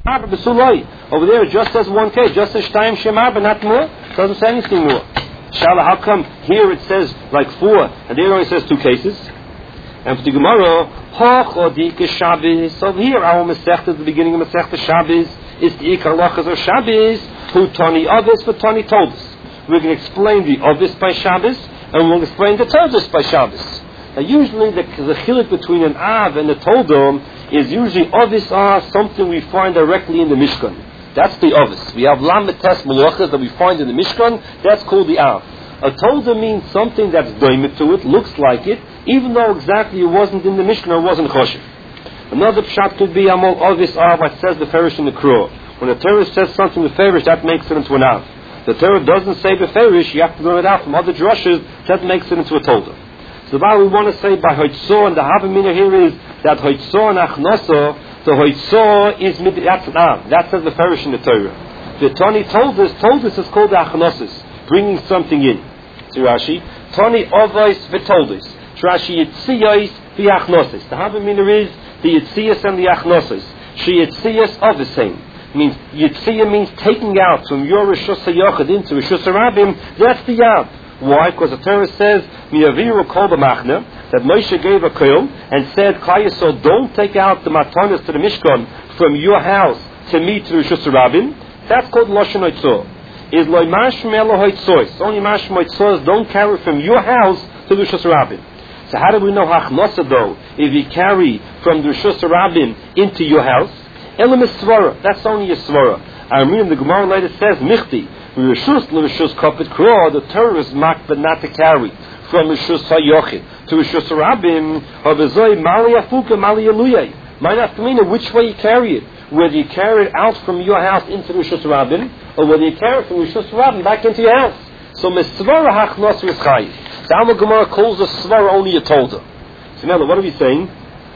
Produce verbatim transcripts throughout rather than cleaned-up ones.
Over there it just says one case, just says Shtayim Shemar, but not more. It doesn't say anything more. Shala, how come here it says like four, and there it only says two cases? And for the Gemara, Hochodike Shabbos. Over here, our Masechta at the beginning of Masechta Shabbos is the Ikar Lachas of Shabbos, who Tani Avis, but Tani told us. We're going to explain the Avis by Shabbos, and we'll explain the Toldus by Shabbos. Now, usually the, the chilik between an Av and a Toldom is usually Avis are something we find directly in the Mishkan. That's the Avis. We have Lamed Tes Malachas that we find in the Mishkan. That's called the Av. A Toldom means something that's doimit to it, looks like it, even though exactly it wasn't in the Mishkan or wasn't Choshev. Another pshat could be Amol Avis Av, what says the Ferish in the Kro. When a Torah says something the Ferish, that makes it into an Av. The Torah doesn't say the Ferish, you have to learn it out from other drushes, that makes it into a Toldom. So what we want to say by Hoitzor, and the Havamina here is that Hoitzor and Achnoso, the Hoitzor is mid, that's an Av. That says the Ferish in the Torah. The Tani told us, told us is called the Achnosis, bringing something in. So Rashi, Tani Ovais v'Toldis. Rashi Yitziyos v'Achnosis. The Havamina is the Yitziyos and the Achnosis. She Yitziyos of the same. Means Yitziyah means taking out from your Rishus HaYochid into Rishus HaRabim. That's the Yav. Why? Because the Torah says Miyaviru Kol B'Machna, that Moshe gave a kol and said, Klal, don't take out the matanos to the Mishkan from your house to me to Rishus HaRabim. That's called Lashon Hoitzor. Is Lo Mashmeh Lo Hoitzos. Only Mashmeh Hoitzos don't carry from your house to the Rishus HaRabim. So how do we know Hachnosa though if you carry from the Rishus HaRabim into your house? Elam is Svara. That's only a Svara. I mean, the Gemara later says, Michti, Rishus L'Rishus Kopet Kro, the Torah is marked but not to carry from Rishus HaYochid to Rishus HaRabim, or V'zoi Mali Afuka, Mali Aluyah. Might have to mean which way you carry it. Whether you carry it out from your house into Rishus HaRabim, or whether you carry it from Rishus HaRabim back into your house. So, Mesvara Hachnos Rizchai. The Alma Gemara calls the Svara only a Tolda. So now, what are we saying?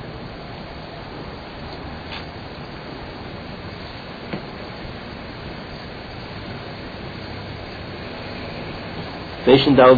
And the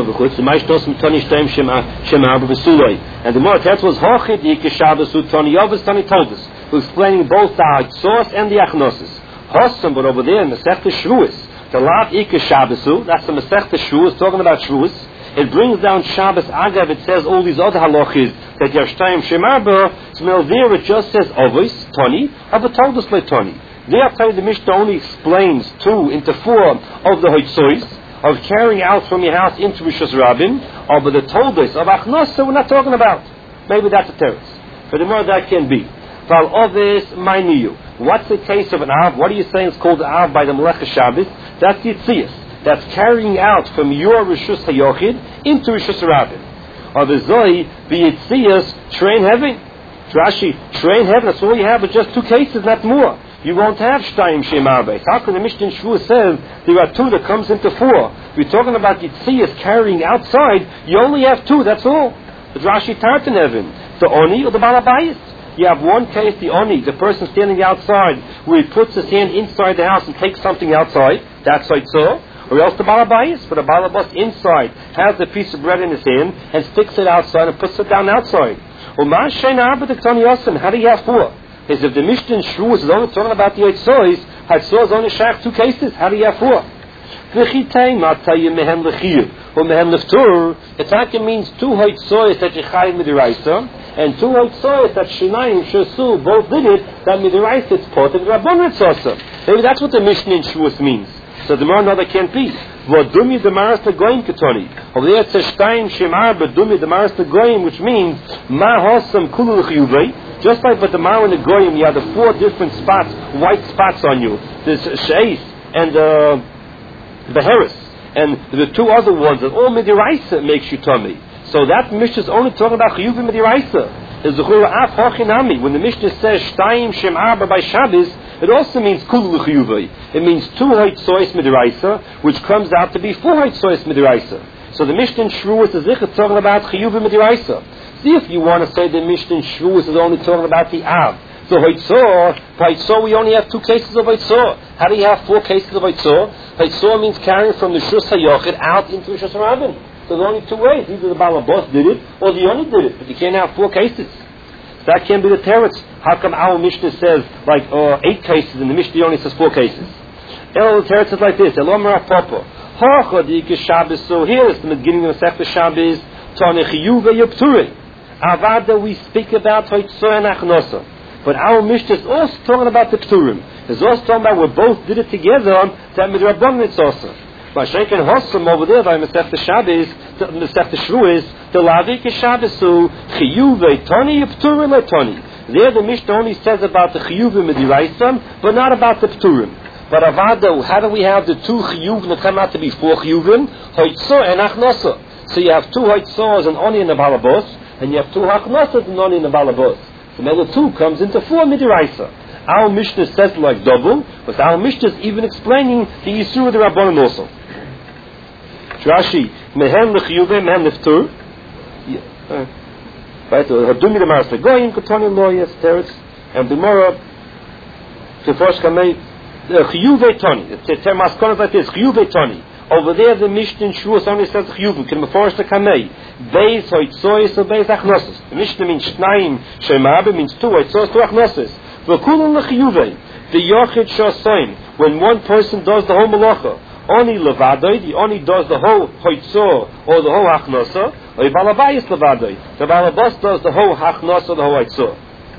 more text was Hochid Yike Shabbos Tani Yavis Tani Toldus, who's explaining both the Hachzos and the Achnosis. Hossam, but over there in the Masechta Shavuos, the Lat Yike Shabbosu, that's the Masechta Shavuos talking about Shavuos. It brings down Shabbos Agav. It says all these other halachis that Yashtayim Shemarba. So there it just says Ovis Tani, aber Toldus Le Tani. There, the Mishnah only explains two into four of the Hoitzois, of carrying out from your house into Rishus HaRabim, or but the Toldus of Achnosa we're not talking about. Maybe that's a terrace. For the more that can be. Val Ovis Mainiyu. What's the case of an Av? What are you saying is called Av by the Melech Shabbos? That's Yitzias. That's carrying out from your Rishus HaYochid into Rishus HaRabim. Or the Zoi, the Yitzias, train heaven. Rashi, train heaven. That's all you have, but just two cases, not more. You won't have Shtayim Shemar Beis. How can the Mishnah in Shavuos says there are two that comes into four? We're talking about Yitzias carrying outside. You only have two. That's all. The Rashi Tartan Heaven, the Oni or the Balabayis. You have one case, the Oni, the person standing outside, where he puts his hand inside the house and takes something outside. That's like so. Or else the Balabayis, but the Balabas inside has a piece of bread in his hand and sticks it outside and puts it down outside. How do you have four? Is if the Mishnah in Shavuos is only talking about the Hoitzois, Hoitzois is only shaykh two cases. How do you have four? V'chitei matayim mehen l'chiyuv or mehen l'ftur. It means two Hoitzois that Yechayim midiraisa and two Hoitzois that Shinayim Shasu both did it. That midiraisa it's part of Rabbon Ritzasa. Maybe that's what the Mishnah in Shavuos means. So the more another can't be. V'dumi demaras l'goyim ketoni. Over there it says Shtayim shemar b'dumi demaras l'goyim, which means ma hosam kulu l'chiyuvei. Just like with the Mar and the Goyim, you have the four different spots, white spots on you. There's Sheis and uh, the Harris, and the two other ones that all Midiraisa makes you tummy. So that Mishnah is only talking about Chiyuv Midiraisa. There's the Af Hochinami. When the Mishnah says Shtayim Shem Arba by Shabbos, it also means Kulu Chiyuvei. It means two Hoitzois Midiraisa, which comes out to be four Hoitzois Midiraisa. So the Mishnah in Shavuos is talking about Chiyuv Midiraisa. See if you want to say the Mishnah in Shavuos is only talking about the Av. So Hoitzor, Hoitzor we only have two cases of Hoitzor. How do you have four cases of Hoitzor? Hoitzor means carrying from the Rishus HaYochid out into Rishus HaRabim. So there's only two ways. Either the Balabos did it, or the Yoni did it. But you can't have four cases. So that can't be the teretz. How come our Mishnah says like uh, eight cases and the Mishnah only says four cases? El Teretz says like this. Elom Rapapa. Hachadik Shabbos. So here is the beginning of the Sefta Shabbos. Tani Chiyuve Yopture. Avada we speak about Hoitzoy and Achnosa. But our Mishnah is also talking about the Pturim. It's also talking about we both did it together on that Midrabban it's also. But Sheikh and Hossam over there by Masech the Shabbos, Masech the Shruis, the Lavik Shabbos, Chiyuve Tani Pturim Le Tani. There the Mishnah only says about the Chiyuvim Midiraisam, but not about the Pturim. But Avada, how do we have the two Chiyuvim that come out to be four Chiyuvim? Hoitzo and Achnosa. So you have two Hoitzos and Oni in the Balabos, and you have two Achnosas and Oni in the Balabos. So now the two comes into four Midiraisa. Our Mishnah says like double, but our Mishnah is even explaining the Yisur of the Rabbanon also. Rashi, Mehen L'Chiyuvim, Mehen L'Ftur. Right, Hadumi the Master Goyim, Katoni Loyas, Teretz, and Bimora, Kefosh Kamei, Chiyuve Toni. The term Maskon is like this, Chiyuve Toni. Over there, the Mishnah in Shuas only says Chiyuve, Can Meforsh the Kamei. Beis Hoitzois, so Beis Achnosis. The Mishnah means Shnaim, Shemabe means two, Hoitzois, two Achnosis. V'kulun L'Chiyuve, the Yochid Shosoim, when one person does the whole Malacha, Oni Levadoi, the Oni does the whole Hoitzo, or the whole Achnosa, or Balabayis Levadoi. The Balabas does the whole Hachnos or the whole Eitzor.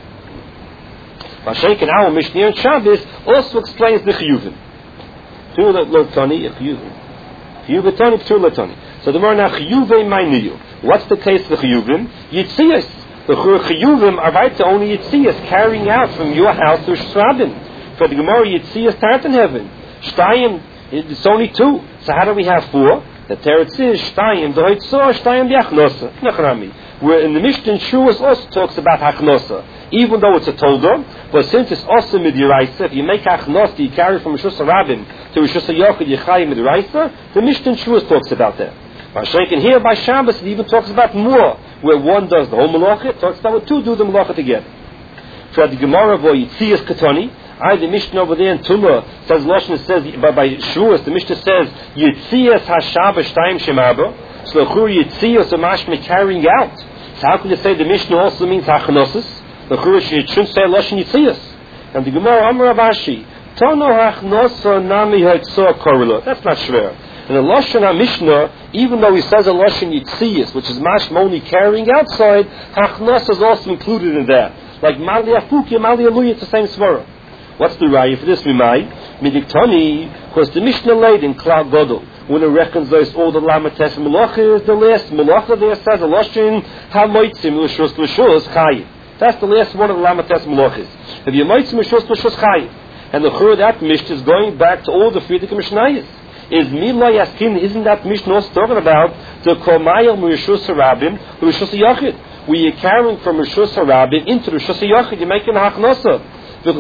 Vashenk in our Mishnah and Shabbos also explains the Chiyuvim. Tu Lotani, Chiyuvim. Chiyuvim Tani, Tu Lotani. So the more now Chiyuvim Mainiyu. What's the case for Chiyuvim? Yitzias. The Chiyuvim are right to only Yitzias, carrying out from your house to Shrabin. For the Gemara Yitzias Tart in heaven. Shtayim, it's only two. So how do we have four? The Teretz is Shtayim, the Hoitzor, Shtayim, the Achnosa. Nachrami. Where in the Mishnah Shuas also talks about Achnosa. Even though it's a Toldo, but since it's also Midiraisa, if you make Achnosa, you carry from Rishus HaRabim to Rishus HaYochid, Yechayim Midiraisa, the Mishnah Shuas talks about that. But Sheikh here by Shabbos, it even talks about more, where one does the whole Malacha, it talks about where two do the Malacha together. For the Gemara, Yitzias Katoni, I, the Mishnah over there in Tumah says, Lashon says, by, by Shuas, the Mishnah says, Yitzias HaShabbos Shtayim Shemaba. So the Chur Yitzias Mashma carrying out. So how can you say the Mishnah also means Hachnosis? The Chur shouldn't say Lashon Yitzias. And the Gemara Amar Avashi, Tono Hachnosa Nami Hoitzor Korula. That's not shver. And the Lashon HaMishnah, even though he says a Lashon Yitzias, which is Mashma only carrying outside, Hachnosa is also included in that. Like Mali Afuki, Mali Aluya, it's the same svara. What's the raya for this? Mimai Midiktoni, because the Mishnah laid in Klal Godel when it reconciles all the Lamates Melachas, the last Melacha there says a Lashon Hamoitzim L'Shus L'Shus Chayim. That's the last one of the Lamates Melachas. If you Moitzim L'Shus L'Shus Chayim, and the Chur that Mishnah is going back to all the Frierdiker Mishnayos. Is Mila Yaskin? Isn't that Mishnah also talking about the Komayel Rishus HaRabim, Rishus HaYachid? Where you're carrying from Rishus HaRabim into Rishus HaYachid, you're making a Hachnosa. And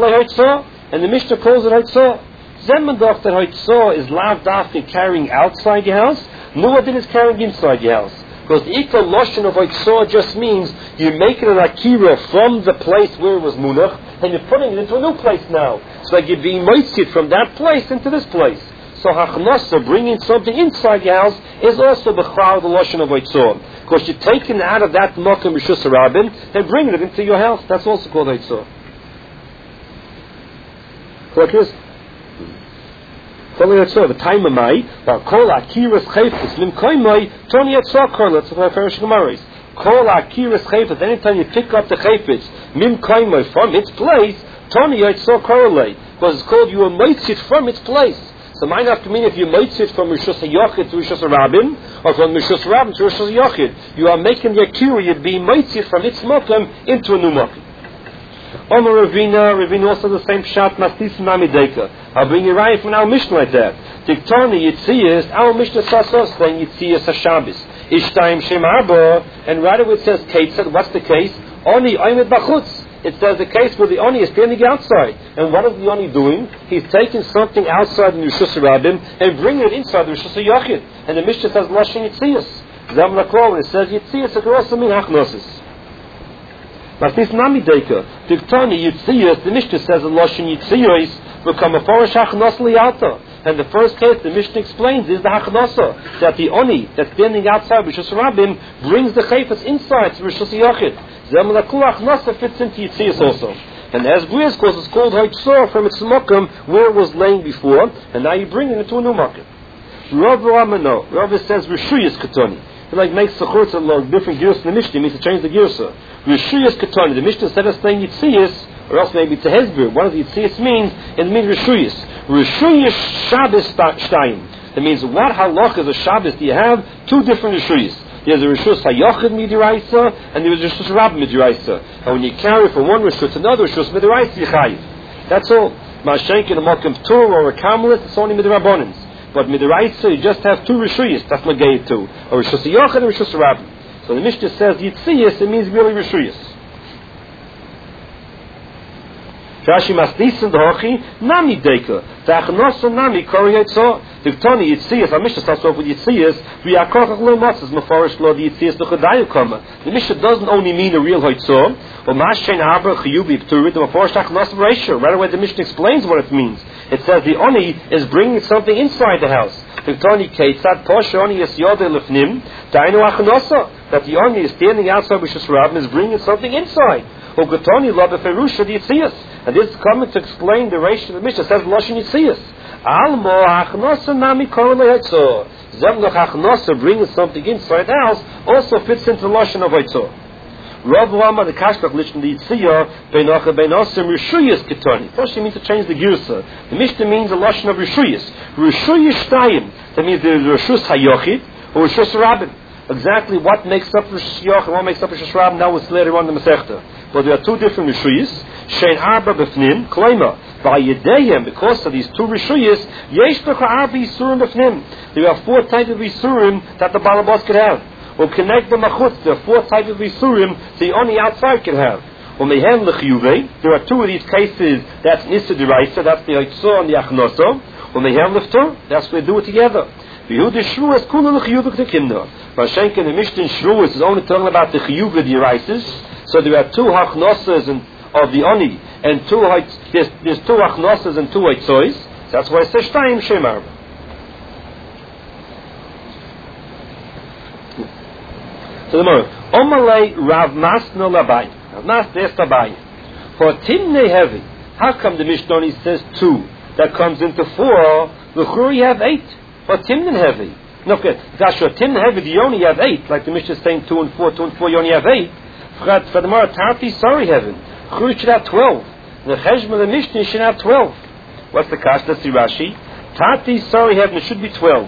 the Mishnah calls it Hoitzah. Zemendach that Hoitzah is lav dafke carrying outside your house, nor that it's carrying inside your house. Because the Ikar Lashon of Hoitzah just means you're making an Akira from the place where it was Munach, and you're putting it into a new place now. So like you're being moitzit from that place into this place. So Hachnasa, bringing something inside your house, is also the Chal, the Lashon of Hoitzah. Because you're taking it out of that Mokum Rishus HaRabim and bringing it into your house. That's also called Hoitzah. Like this. The time of my, while Kol Akiras Chayfus, Lim Koimai, Tony Yatzah Kol, that's what I finish Gemaris. Kol Akiras Chayfus, anytime you pick up the Chayfus, Mim Koimai, from its place, Tony Yatzah Kol, because it's called you are Meitzit from its place. So might have to mean if you Meitzit from Rishus HaYachid to Rishus HaRabim, or from Rishus HaRabim to Rishus HaYachid, you are making the Akira, you'd be Meitzit from its Mokum into a new Mokum. Omer Ravina, Ravina also the same shot, Mastis Mamideka. I'll bring you right from our Mishnah like that. Diktoni Yitzias, our Mishnah says us saying Yitzias HaShabbos. Ishtaim Shem Arba, and right away it says Ketzad. What's the case? Oni Oymed Bachutz. It says the case where the Oni is standing outside. And what is the Oni doing? He's taking something outside the Rishus HaRabim and bringing it inside the Rishus HaYachid. And the Mishnah says Lashon Yitzias. Zam Lakol, it says Yitzias, it could also mean Hachnosis. But this Namideka, Diktoni Yitzias, the Mishnah says a Lashon Yitzias become a Forish Hachnos Lialta. And the first case the Mishnah explains is the Hachnosa, that the Oni that's standing outside Rishus HaRabim brings the Chayfetz inside to Rishus HaYachid. Zemla Nasa fits into Yitzias also. And as Brias calls, it's called Haitzor from its Mokum where it was laying before, and now you bring it into a new market. Rav Ramano, Rav says Rishuyas Katoni. It like makes the church a lot different gears in the Mishnah, means to change the girsa. Rishuyas Katoni. The Mishnah instead of saying Yitzias, or else maybe it's a Hezbir. What does Yitzias mean? It means Rishuyas. Rishuyas Shabbos Shtayim. That means what halachas of Shabbos do you have? Two different Rishuyas. There's a Rishus HaYochid Midiraisa, and there's a Rishus Rab Midiraisa. And when you carry from one Rishus to another Rishus Midiraisa, you chayiv. That's all. Ma'ashenk in a Mokim Tur or a Kamelit, it's only Midirabonins. But Midiraisa, you just have two Rishuyas. That's Magayit too. A Rishus HaYochid and a Rishus Rab. So the Mishnah says Yitziyas, it means really Rishuyas. Rashi Masnisin D'Hochi Nami Deka Ta'achnosa Nami Kori Yitzah Diktoni Yitziyas. Our Mishnah starts off with Yitziyas. We are Kochach Lo Matzes Mefarish Lo the Yitziyas L'Chadayu Kama. The Mishnah doesn't only mean a real Yitzah. Or Mashen Haber Chiyubi Pturit. The Mefarish Ta'achnosa Ratio. Right away the Mishnah explains what it means. It says the Oni is bringing something inside the house. Diktoni Keitzad Poshe Oni Yis Yodei Lefnim Dainu Achnosa. That the Oni is standing outside Rishus Rabbim is bringing something inside. Or Gatoni Lo Beferusha the Yitziyas. And this is coming to explain the ratio of the Mishnah. It says Lashon Yitziyas. Almo hachnosa nami korele Yitzor. Zemnoch hachnosa bringing something inside the house also fits into the Lashon of Yitzor. Rav Lama the Kashkach Lishon the Yitziyah beinocha beinosim Rishuyas Ketoni. First, it means to change the girsa. The Mishnah means the Lashon of Rishuyas. Rishuyas Shtayim. That means there is Rishus HaYochid or Rishus Rabbin. Exactly what makes up Rishus Yochid and what makes up Rishus Rabbin, now it's later on the Masechta. But there are two different Rishuyas. Shein Arba B'fnim, Kleima. By Yedeyim, because of these two Rishuyas, Yesh B'cha Arba Yisurim B'fnim. There are four types of Yisurim that the Balabas could have. Or connect the Machutz, there are four types of Yisurim the only outside can have. Or Mehen L'chiyuvei, there are two of these cases, that's Nissa D'Raisa, that's the Yitzor and the Achnoso. Or Mehen L'ftor, that's where they do it together. V'yud Shruas Kula L'chiyuvei K'tekinda. Vashenk in the Mishnah Shruas is only talking about the Chiyuvei D'Raisis. So there are two Hachnosas and of the Oni, and two there's, there's two Achnosas and two Eitzois. That's why it says Shtayim Shemar. So the more Omalei Rav Masno Labai. Rav Mas there's Labai. For Timnei Heavy, how come the Mishnah only says two? That comes into four. The Churi have eight. For Timnei Heavy. No, okay. That's sure. Timnei Heavy, you only have eight. Like the Mishnah is saying two and four, two and four, you only have eight. For the more Tati, sorry heaven. Churi should have twelve. The Cheshma, the Mishnah should have twelve. What's the kash? That's the Rashi. Tati, sorry heaven, it should be twelve.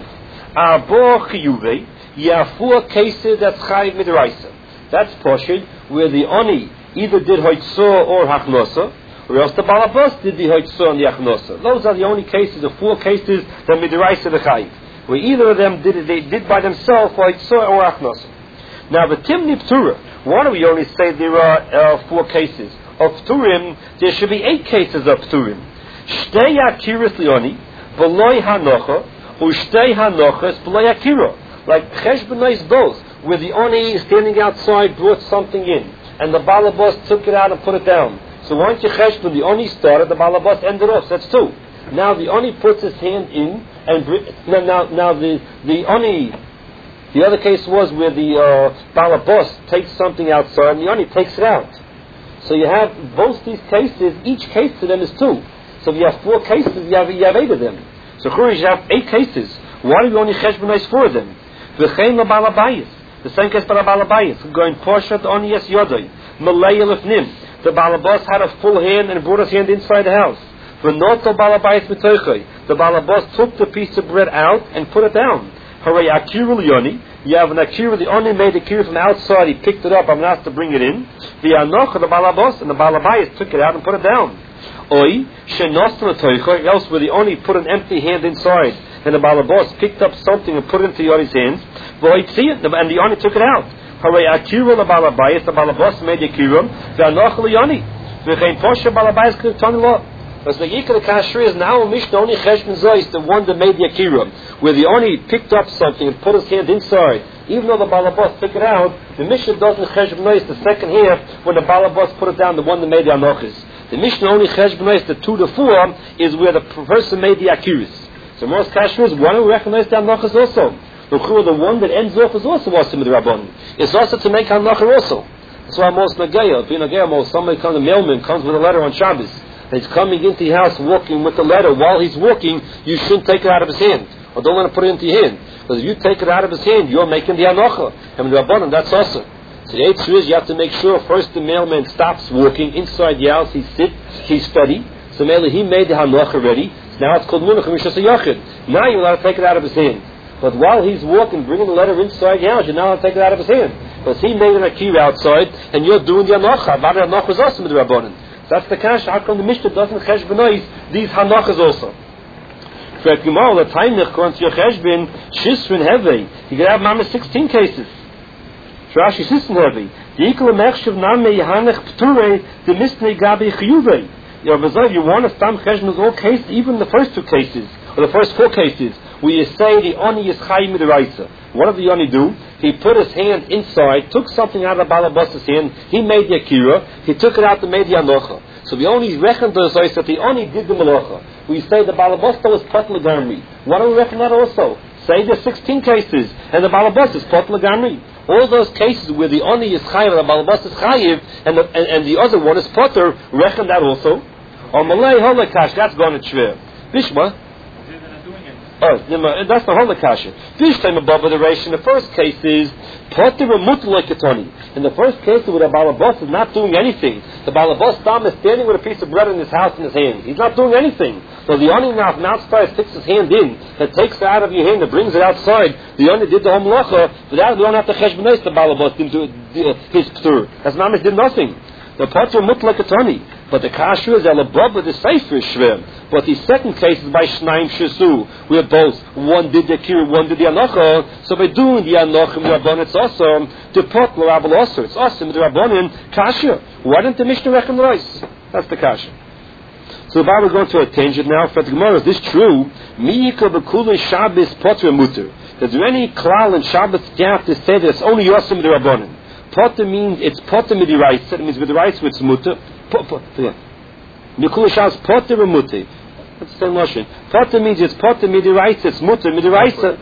Arbo Chiyuvei, you have four cases that's Chayiv Midraisa. That's Poshid, where the Oni either did Hoitzor or Hachnosa, or else the Balabas did the Hoitzor and the Hachnosa. Those are the only cases, the four cases that Midraisa the Chayiv. Where either of them did it, they did by themselves Hoitzor or Hachnosa. Now the Timni Ptura, why do we only say there are uh, four cases? Of Pturim, there should be eight cases of Pturim. Shtei Akiris Leoni, V'loi Hanocha, Ushtei Hanochas, V'loi Akira. Like Cheshbonais both, where the Oni standing outside brought something in, and the Balabas took it out and put it down. So once you Cheshbon, the Oni started, the Balabas ended off. So that's two. Now the Oni puts his hand in, and now, now, now the, the Oni, the other case was where the uh, Balabas takes something outside, and the Oni takes it out. So you have both these cases, each case to them is two. So if you have four cases, you have, you have eight of them. So Churi, you have eight cases. Why do you only cheshbonize four of them? V'chein l'balabayis. The same case for the balabayis. Going Poshat on yes yodai. Malay lefnim. The balabas had a full hand and brought his hand inside the house. V'noto balabayis mitoichay. The balabas took the piece of bread out and put it down. Hooray akira l'yoni. You have an akira, the Oni made a akira from outside, he picked it up, I'm asked to bring it in. The anocha, the balabas, and the balabayas took it out and put it down. Oi, shenostan atoicha, else where the Oni put an empty hand inside, and the balabas picked up something and put it into the Oni's hands. Void see it, and the Oni took it out. Hooray akira, the balabayas, the balabas made the akira, the anocha, the Oni. V'chein posha balabayas k'tani lo. Because the Yikra Kasher is now Mishnah only Cheshbon Zois, the one that made the Akira, where the Oni picked up something and put his hand inside. Even though the Balabas took it out, the Mishnah doesn't Cheshbon Zois the second half when the Balabas put it down, the one that made the Anochis. The Mishnah only Cheshbon Zois, the two to four, is where the person made the Akiris. So most Kasher is, why don't we recognize the Anochis also? The one that ends off is also Wasim with the Rabban. It's also to make Anochir also. That's why most Nagaya, if you're Nagaya, most somebody comes, a mailman comes with a letter on Shabbos, and he's coming into your house walking with the letter. While he's walking, you shouldn't take it out of his hand, or don't let him put it into your hand. Because if you take it out of his hand, you're making the anocha. And the Rabbanan, that's awesome. So the answer is, you have to make sure first the mailman stops walking inside the house. He sits, he study. So mainly he made the hanocha already. So now it's called munach mishas yachid. Now you're allowed to take it out of his hand. But while he's walking, bringing the letter inside the house, you're not allowed to take it out of his hand. Because he made an akira outside, and you're doing the hanocha. But the hanocha is awesome with the Rabbanan. So that's the kash. How come the Mishnah doesn't cheshbonize these hanochas also? For at Gemara, the time according to your cheshbon, shisrin heavy. You can have mama sixteen cases. Rashi sisn heavy. The equal mechshav name yehanech pture the misnei gabi chiyuvei. You know, you want to stam cheshbon all cases, even the first two cases or the first four cases, where you say the oni is chayim midiraisa. What did the oni do? He put his hand inside, took something out of the balabas's hand. He made the akira. He took it out and made the anocha. So the oni reckoned the zois that the oni did the malacha. We say the balabas was pat legamri. What do we reckon that also? Say there's sixteen cases, and the balabas is pat legamri. All those cases where the oni is chayiv and the balabas is chayiv, and the, and, and the other one is potter, reckon that also. Or malay holakash, that's gone to shver. Bishma. Oh, that's the holakasha. This time above the ration, the first case is potter mutlekatoni. In the first case, where the balabas is not doing anything, the balabas dam is standing with a piece of bread in his house in his hand. He's not doing anything. So the oni now now starts sticks his hand in and takes it out of your hand and brings it outside. The oni did the whole malacha. Without we don't have to cheshbonis the balabas didn't do his ptur. That's not did nothing. The potter mutlekatoni. But the kasha is elababa the sefer shvim. But the second case is by shnaim shesu. We have both. One did the kira, one did the anocha. So by doing the anocha, the rabbanon, it's awesome. To put l'rabel also, it's awesome. The rabbanon kasha. Why didn't the Mishnah recognize? That's the kasha. So the Bible is going to a tangent now. For the Gemara, is this true? Miyika b'kulei Shabbos potter mutter. Is there any klal in Shabbos you have to say that it's only yosim the rabbanon? Potter means it's potter midiraisa. It means midiraisa with mutter. Mikul Shabbos potter and mutter. That's the same notion. Potter means it's potter midiraisa. It's mutter midiraisa.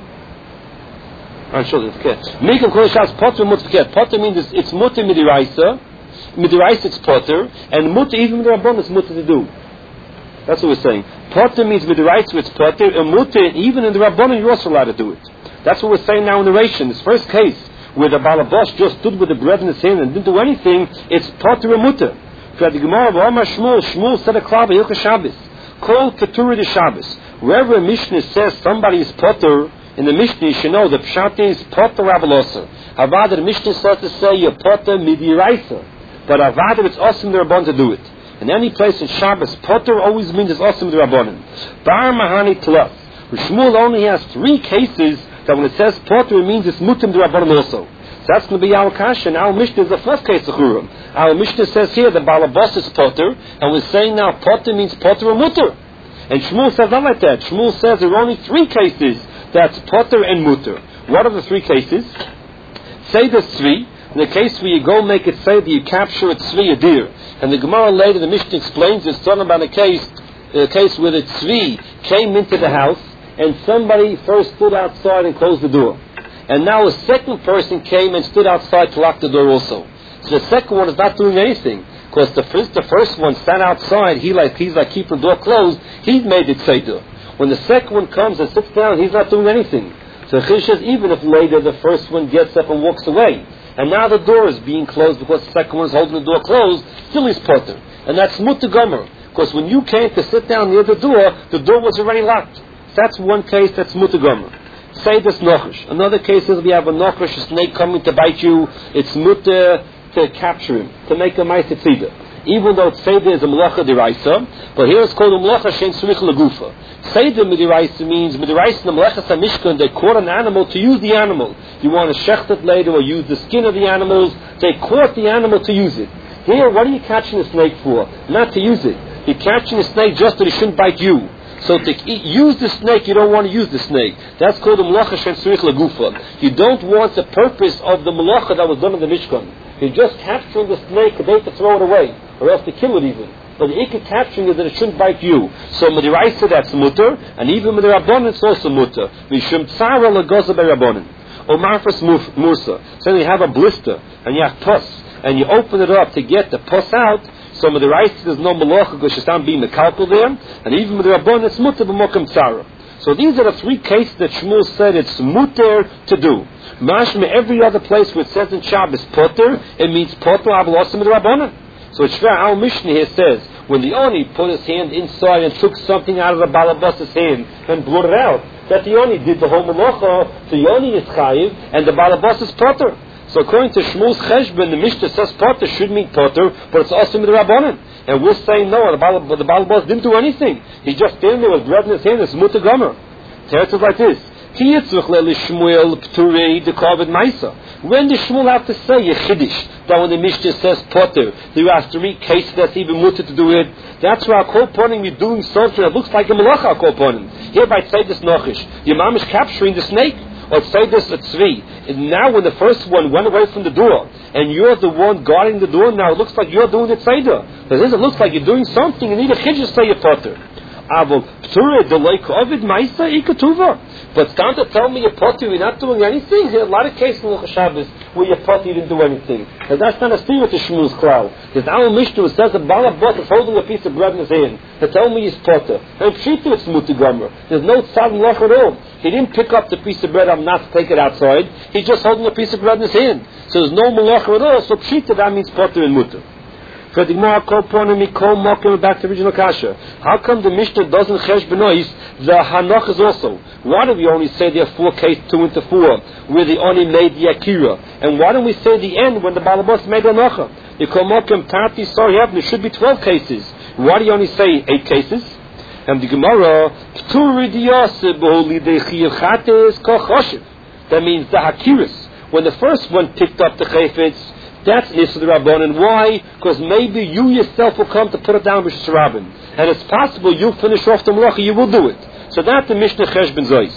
I'm sure that's okay. Mikul Shabbos potter and mutter. Potter means it's, it's mutter midiraisa. Midiraisa it's potter, and mutter even the rabbanon is mutter to do. That's what we're saying. Potter means midiraisa it's potter, and mutter even in the rabbanon you're also allowed to do it. That's what we're saying now in the ration. This first case where the balabas just stood with the bread in his hand and didn't do anything, it's potter and mutter. For the Gemara, Shmuel, Shmuel said a klal b'Hilchos Shabbos. Call Keturah the Shabbos. Wherever a Mishnah says somebody is potter, in the Mishnah you should know the pshat is potter rabaloser. Avada, the Mishnah starts to say you're potter midiraisa. But avada, it's awesome the rabbanon to do it. In any place in Shabbos, potter always means it's awesome the rabbanon. Bar mahani plus. Shmuel only has three cases that when it says potter, it means it's mutim the rabbanon also. So that's going to be our kasha. And our Mishnah is the fourth case of Churum. Our Mishnah says here the balabas is potter, and we're saying now potter means potter or mutter. And Shmuel says not like that. Shmuel says there are only three cases that's potter and mutter. What are the three cases? Say the tzvi. In the case where you go make it say that you capture a tzvi, a deer. And the Gemara later, the Mishnah explains it's talking about a case, a case where the tzvi came into the house, and somebody first stood outside and closed the door. And now a second person came and stood outside to lock the door also. So the second one is not doing anything. Because the first, the first one sat outside, he like, he's like keeping the door closed, he's made it seder. When the second one comes and sits down, he's not doing anything. So Chish says even if later the first one gets up and walks away, and now the door is being closed because the second one is holding the door closed, still he's potter. And that's mutter gomer. Because when you came to sit down near the door, the door was already locked. So that's one case that's mutter gomer. Say this nochish. Another case is we have a nochish, a snake coming to bite you. It's mutter to capture him, to make a ma'aseh tzida. Even though Seder is a melacha deraisa, but here it's called a melacha shein tzurich legufa. Seder midiraisa means midiraisa in the melecha samishkan, they caught an animal to use the animal. You want to shecht it later or use the skin of the animals, they caught the animal to use it. Here, what are you catching a snake for? Not to use it. You're catching a snake just that it shouldn't bite you. So to eat, use the snake, you don't want to use the snake. That's called the melacha shein tzurich legufa. You don't want the purpose of the melacha that was done in the Mishkan. You're just capturing the snake today to throw it away, or else to kill it even. But the ikka capturing is that it shouldn't bite you. So midiraisa that's mutter, and even midirabbanan it's also mutter. Mishum tzara legoza berabbanan. Or marfas mursa. So you have a blister and you have pus, and you open it up to get the pus out, so with the rice there's no malacha because Shastam being the kalpul there, and even with the Rabban it's mutter b'mokum tzara. So these are the three cases that Shmuel said it's mutter to do. Mashma, every other place where it says in Shabbos potter, it means potter avlosim with the Rabbanan. So Shver our Mishnah here says, when the Oni put his hand inside and took something out of the Balabas's hand and blew it out, that the Oni did the whole malacha, the Oni is chayiv, and the Balabas is potter. So according to Shmuel's Cheshbon, the Mishnah says potter should mean potter, but it's also with the Rabbanan. And we're saying no, the Balabas, the Balabas didn't do anything. He just standing there with bread in his hand, it's mutter gomer. Teretz is like this. When does Shmuel have to say a chiddush that when the Mishnah says potter, there are three cases that's even mutter to do it? That's why our kolponim we're doing something that looks like a malacha kolponim. Here by say this nochish, your mom is capturing the snake. Or say this at tzvi. And now when the first one went away from the door, and you're the one guarding the door, now it looks like you're doing the tzeder. Because it looks like you're doing something, you need a chiddush say a potter. But stand to tell me you're potter, you're not doing anything. There are a lot of cases in the Shabbos where you're potter, you didn't do anything. And that's not a steer to Shmuel's cloud. There's our Mishnah says the Balabot is holding a piece of bread in his hand. To tell me he's potter. And Pshita it's mutter gomer. There's no tzad lach at all. He didn't pick up the piece of bread, I'm not to take it outside. He's just holding a piece of bread in his hand. So there's no malacha at all. So Pshita, that means potter and mutter. For the Gemara kolponim mikol mokim, back to original kasha. How come the Mishnah doesn't chesh benois the hanoch is also? Why do we only say there are four cases, two into four, where the oni made the akira? And why don't we say the end when the balabos made the hanocha? The kol mokim tati sorry there should be twelve cases. Why do you only say eight cases? And the Gemara that means the hakiris. When the first one picked up the chayfetz, that's Nisa the Rabbanan. Why? Because maybe you yourself will come to put it down with Shirabin. And it's possible you'll finish off the Malacha, you will do it. So that's the Mishnah Chesh Ben Zois.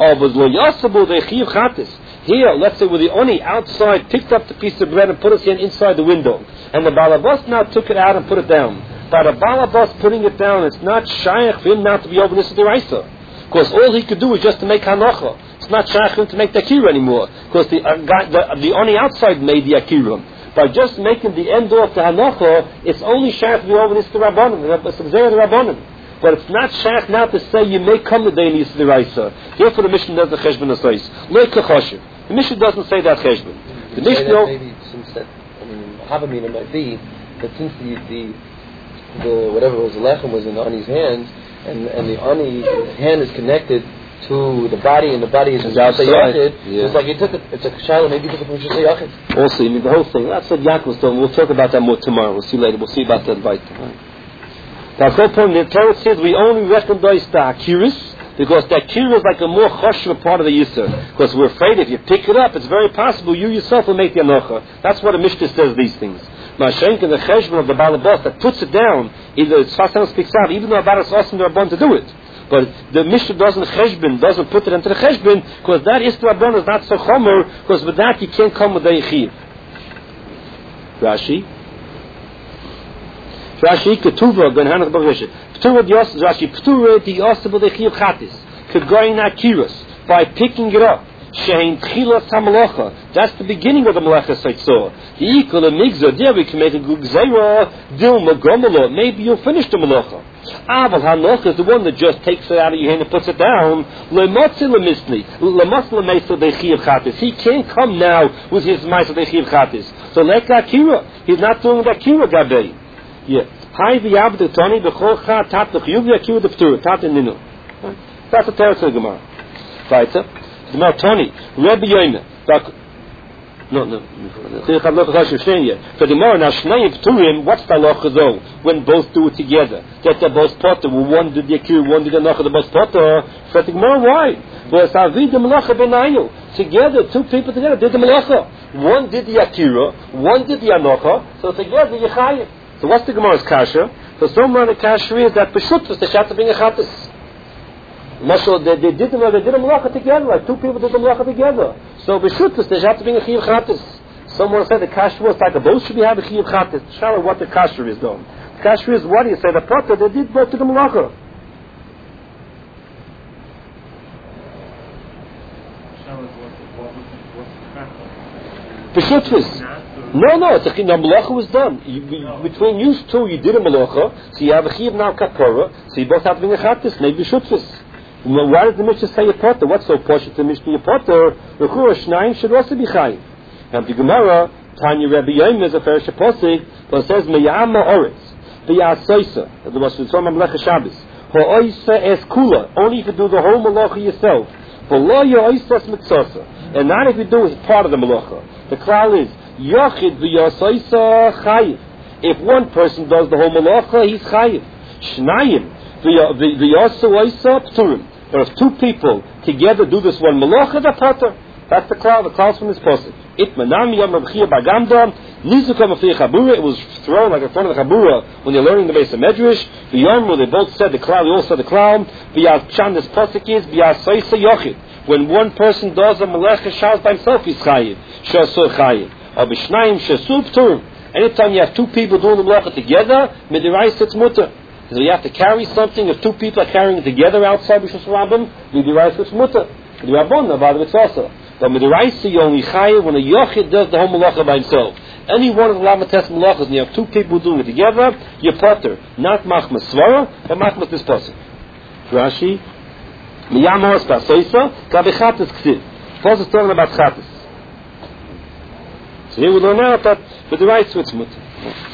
Here, let's say, where the Oni outside picked up the piece of bread and put his hand inside the window. And the Balabas now took it out and put it down. By the Balabas putting it down, it's not shaykh for him now to be over Nisa the Raisa. Because all he could do is just to make Hanocha. It's not shaykh for him to make the Akira anymore. Because the, uh, guy, the, the Oni outside made the Akira. By just making the end off the hanocha, it's only shaykh to be over this to Rabbanim, it's the Rabbanim. But it's not shaykh now to say you may come the day in the Raisa. Therefore the Mishnah does the cheshbon asayis. Look kachoshev. The Mishnah doesn't say that cheshbon. The Mishnah maybe since that, I mean, Havamina might be that since the the, the whatever was the lechem was in the Ani's hands, and and the Ani's hand is connected to the body, and the body is outside. Yeah. It's like you took it. It's a shiloh. Maybe you took it from Shusay Yachid. Also, you mean the whole thing. That's what Yaakov was doing. We'll talk about that more tomorrow. We'll see later. We'll see about that right. Now, the Torah says we only recognize the akiris because the akira is like a more choshev part of the yisur. Because we're afraid if you pick it up, it's very possible you yourself will make the anocha. That's what the Mishnah says. These things. Mashenk and the cheshbon of the balabas that puts it down, either Tzfas speaks out, even though about it's awesome to Rabban to do it. But the Mishnah doesn't cheshbon, doesn't put it into the cheshbon, because that is the Rabban is not so chomer, because with that you can't come with the yichiv. Rashi. Rashi ketuva ben hanach b'rishet. Ketuva dios Rashi ketuva dios b'yichiv chatis. Kegoyin akiras by picking it up. Shein tchilas hamalacha. That's the beginning of the malacha seitzor. The equal of migzah. There we can make a good gzeira. Dil magomalo. Maybe you'll finish the malacha. Aval hanocha is the one that just takes it out of your hand and puts it down. Lemotzi lemisli. Lemotzi lemeisa dechiv chatis. He can't come now with his meisa dechiv chatis. So like akira, he's not doing the akira gabei. Yeah. Hai v'yabdu toni b'chol cha tat l'chiyuv v'akira d'ptur tat ninu. That's the teretz of the Gemara. Weiter. Gemara Toni. Rebbe Yoime. No, no. For the Gemara now shnei pturim. What's the halacha though? When both do it together, that they're both potter. One did the akira, one did the hanocha. They're both potter. For the Gemara, why? Well, it's avid the malacha benayu. Together, two people together did the malacha. One did the akira, one did the hanocha. So together you chayiv. So what's the Gemara's kasha? So somewhere the kasha is that b'shut was the shat to bring a chatas. Mashal, they, they did the they did a malacha together, like two people did the malacha together. So b'shut was the shat to bring a chiv chatas. Someone said the kasha was like a both should be having a chiv chatas. Shalom, what the kasha is doing? The kasha is what do you say? The potter they did both to the malacha. B'shut was. No, no, it's a, the malacha was done. You, you, between you two, you did a malacha, so you have a chiv now kapara, so you both have to bring a chattis, maybe shutfis. Why does the Mishnah say a potter? What's so posh to the Mishnah a potter? The Chura Shnayim should also be chayim. And the Gemara, Tanya Rebbe Yom is a fair shaposig, but it says meyama oretz, v'yasoisa. That was from Mamlecha Shabbos. Ha'oisa es kula. Only if you do the whole malacha yourself. V'lo ya'oisa es mitzasa. And not if you do part of the malacha. The klal is Yochid v'yasoisa chayiv. If one person does the whole malacha, he's chayiv. Shnayim v'yasoisa pturim. But if two people together do this one malacha, they're potter. That's the klal. The klal from this pasuk. Itmanam yom rabchia bagamda nizukam afei chabura. It was thrown like in front of the chabura when they're learning the base of medrash. The yom where they both said the klal, they all said the klal. V'yachan this pasuk is v'yasoisa yochid. When one person does a malacha shas by himself, he's chayiv. Shasur chayiv. Abishnayim shasu pturim. Anytime you have two people doing the malacha together, midiraisa it's mutter. Because you have to carry something. If two people are carrying it together outside Bishus Rabbim, midiraisa it's mutter. The Rabbon, about it's also. But midiraisa you only chayiv when a yochid does the whole malacha by himself. Any one of the lamates malachas, and you have two people doing it together, you're potter. Not machmas svara, but machmas this pasuk. Rashi, miyamos pasoisa, kabechatas ksiv. Paul is talking about chatas. So here we learn out that with the right switch mutter.